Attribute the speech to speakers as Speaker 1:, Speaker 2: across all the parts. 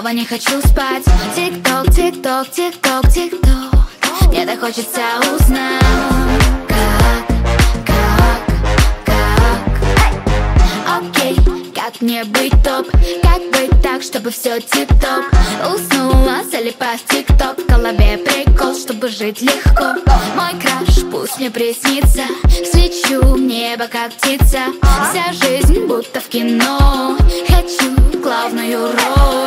Speaker 1: снова не хочу спать. Тик-ток, тик-ток, тик-ток, тик-ток. Мне так хочется узнать, окей, как мне быть топ? Как быть так, чтобы все тип-топ? Уснула, залипая в тик-ток. В голове прикол, чтобы жить легко. Мой краш, пусть мне приснится. Слечу в небо, как птица. Вся жизнь будто в кино. Хочу главную роль.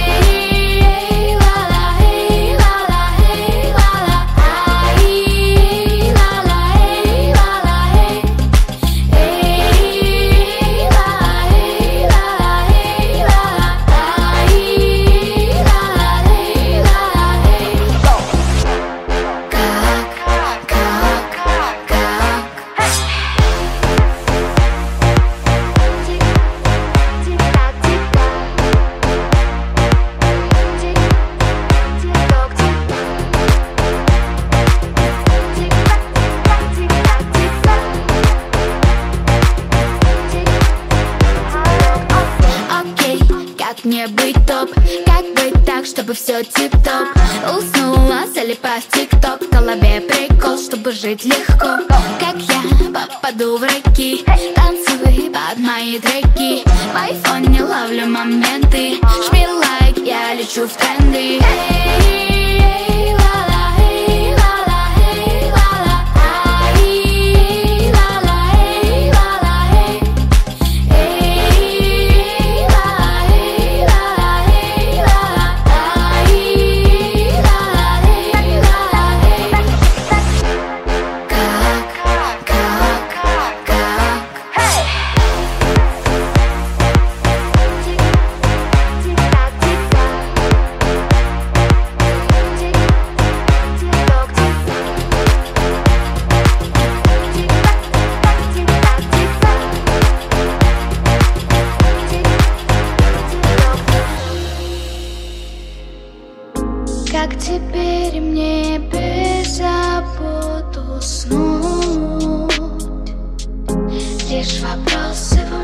Speaker 1: Как мне быть топ? Как быть так, чтобы все тип-топ? Уснула, залипая в тик-ток. В голове прикол, чтобы жить легко. Как я попаду в рэки? Танцуй под мои треки. В айфоне ловлю моменты. Жми лайк, я лечу в тренды. Как теперь мне без забот уснуть? Лишь вопросы.